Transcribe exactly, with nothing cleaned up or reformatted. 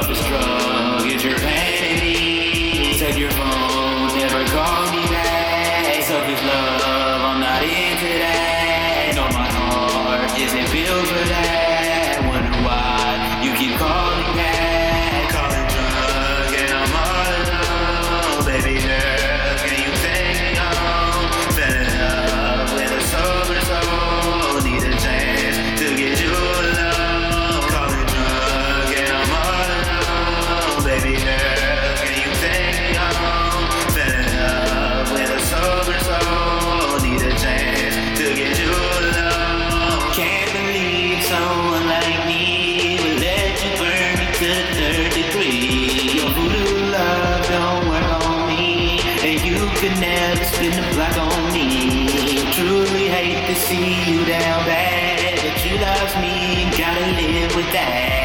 is drug, it's your vanity. Take your phone, never call me back. Selfish love, I'm not into that. No, my heart isn't built for that. Wonder why you keep calling back. Calling drug and I'm all alone. Baby girl, can you take me home? Fell in love with a sober soul. Need a chance to get you alone. Calling drug and I'm all alone. Baby girl, can you take me home? Fell in love with a sober soul. Need a chance to get you alone. Can't believe someone like me would let you burn me to the third degree. Your voodoo love don't work on me, and you could never spin the block on me. Truly hate to see you down bad, but you love me and gotta live with that.